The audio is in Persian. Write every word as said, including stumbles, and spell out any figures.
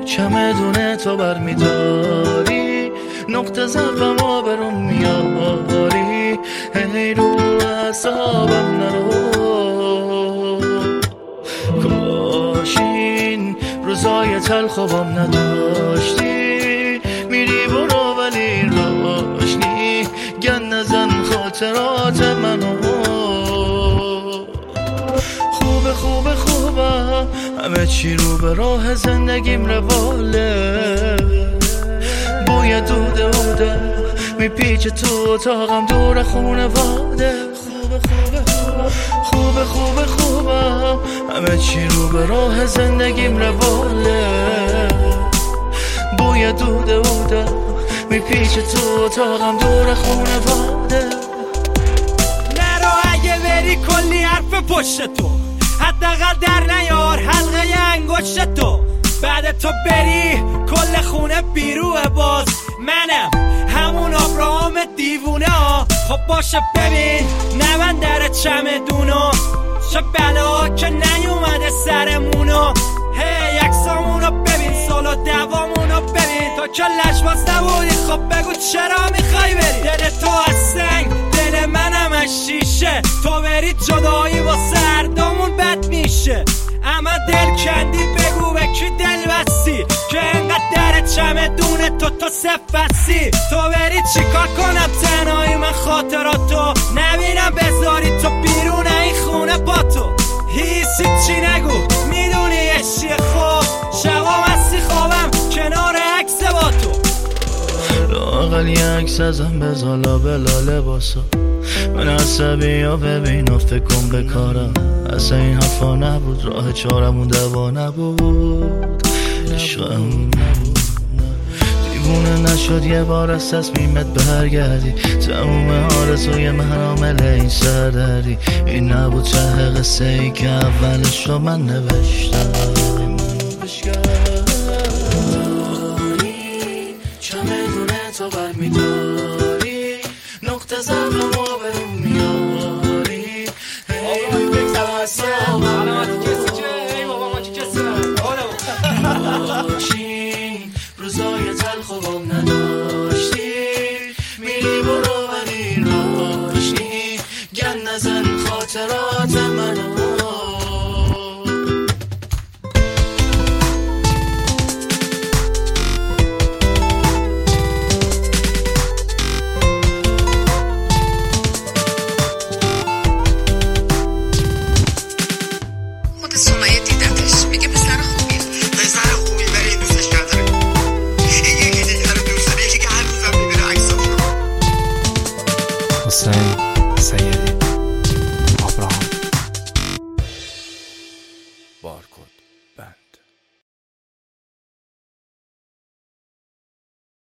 چمدون تو بر میداری، نقطه ضعفم آبروم میاری، هی رو اعصابم نرو. کاش این روزای تلخوام نداشتی، میری برو ولی روشنی گن نزن خاطرات منو. خوبه خوبه خوبه همه چی رو به راه زندگیم رواله، بوی دوده اوده میپیچه تو اتاقم دور خونواده. خوبه خوبه خوبه خوبه خوبه همه چی رو به راه زندگیم رواله، بوی دوده اوده میپیچه تو اتاقم دور خونواده. نرو اگه بری کلی حرف پشت تو، حداقل در نیار حلقه انگشت تو. بعد تو بری کل خونه بیروه باز منم همون ابراهام دیوونه ها. خب باشه ببین نبند در چمدونو، چه بلا که نیومده سرمونو. هی یکسامونو ببین سالو دوامونو ببین، تو که لجباز نبودی خب بگو چرا میخوای بری. دل تو از سنگ دل منم از شیشه، تو بری جدایی با سردامون بد میشه. اما دل کندی بگو به کی دل بستی که انقدر در چمدون تو تو سفستی. تو بری چیکار کنم تنهایی من خاطراتو نبینم، بذاری تو بیرون این خونه با تو. هیچی چی نگو میدونی اشی خوب شبام هستی خوابم کنار عکس با تو. لااقل یه عکس ازم بزالا بلا لباسا، من عصبی یا ببین و فکر کن به کارم. اصلا این حرفا نبود، راه چارمون دوا نبود، عشقم نبود. دیوونه نشد یه بار از تصمیمت برگردی، تموم آرزوی من عامل این سردردی. این نبود ته قصه ای که اولش رو من نوشتم. چمدونه تو بر میداری، نقطه ضعفم آبروم میاری، هی باشین روزای تلخوام نداشتی، میری برو ولی روشنی گن نزن خاطرات منو. حسین سیدی